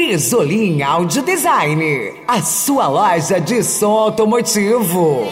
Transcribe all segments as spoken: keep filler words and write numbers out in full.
Crisolim Audio Design, a sua loja de som automotivo.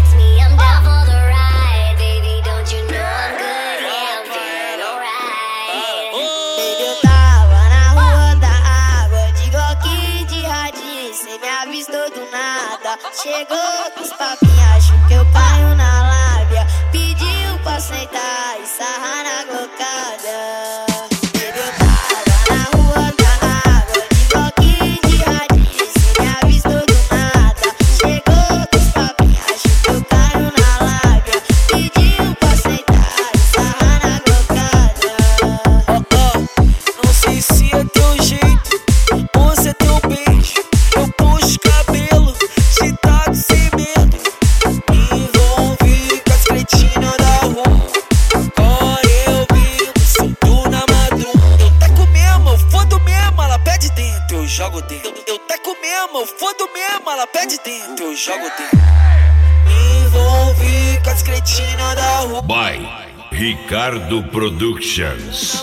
Chegou com os papinhos, acho que eu caio na lábia. Pediu pra sentar e sarrar na glocada. Baby, eu tava na rua da água, de bloquinho de radinho, cê me avistou do nada. Chegou com os papinhos, acho que eu caio na lábia. Pediu pra sentar e sarrar na glocada. Oh, oh, não sei se é teu jeito ou se é teu beijo. Eu puxo cabelo, citado sem medo. Me envolvi com as cretinas da rua. Agora eu vivo, sinto na madruga. Eu taco mesmo, eu fodo mesmo, ela pede dentro, eu jogo dentro. Eu taco mesmo, eu fodo mesmo, ela pede dentro, eu jogo dentro. Me envolvi com as cretinas da rua. By Ricardo Productions.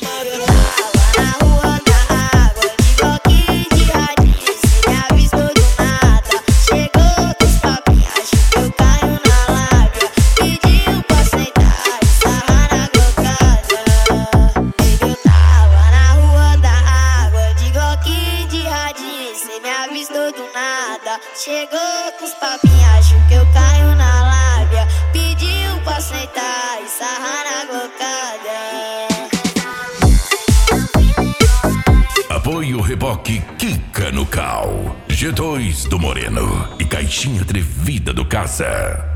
Chegou com os papinhos, acho que eu caio na lábia. Pediu pra sentar e sarrar na glocada. Apoio Reboque Kika no Cal, G dois do Moreno e Caixinha Atrevida do Casa.